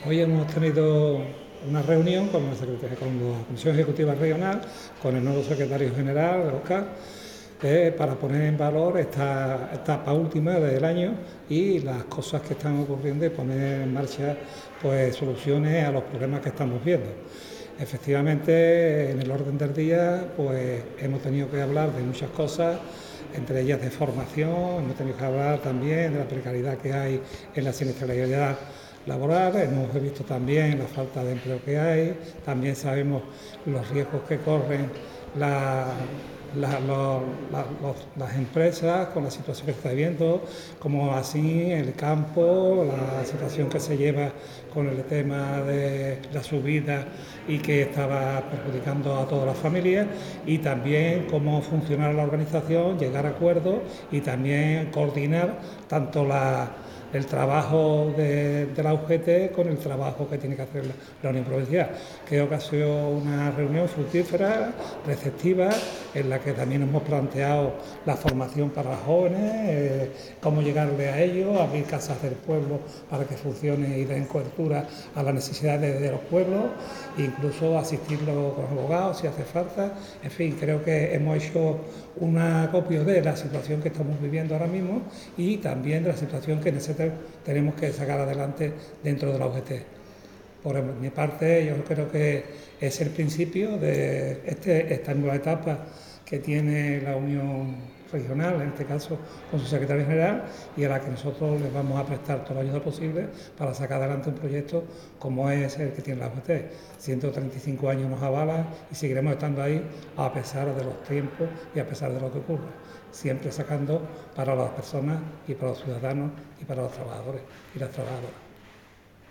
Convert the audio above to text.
Hoy hemos tenido una reunión con la Comisión Ejecutiva Regional, con el nuevo secretario general de OCA, para poner en valor esta etapa última del año y las cosas que están ocurriendo y poner en marcha pues soluciones a los problemas que estamos viendo. Efectivamente, en el orden del día pues hemos tenido que hablar de muchas cosas, entre ellas de formación, hemos tenido que hablar también de la precariedad que hay en la siniestralidad laboral, hemos visto también la falta de empleo que hay, también sabemos los riesgos que corren las empresas con la situación que está viviendo, como así el campo, la situación que se lleva con el tema de la subida y que estaba perjudicando a todas las familias, y también cómo funciona la organización, llegar a acuerdos y también coordinar tanto el trabajo de la UGT con el trabajo que tiene que hacer la Unión Provincial. Creo que ha sido una reunión fructífera, receptiva, en la que también hemos planteado la formación para los jóvenes, cómo llegarle a ellos, abrir casas del pueblo para que funcione y den cobertura a las necesidades de los pueblos, incluso asistirlos con abogados si hace falta. En fin, creo que hemos hecho un acopio de la situación que estamos viviendo ahora mismo y también de la situación que tenemos que sacar adelante dentro de la UGT. Por mi parte, yo creo que es el principio de esta nueva etapa que tiene la Unión Regional, en este caso con su secretario general, y a la que nosotros les vamos a prestar toda la ayuda posible para sacar adelante un proyecto como es el que tiene la UGT. 135 años nos avalan y seguiremos estando ahí a pesar de los tiempos y a pesar de lo que ocurra, siempre sacando para las personas y para los ciudadanos y para los trabajadores y las trabajadoras.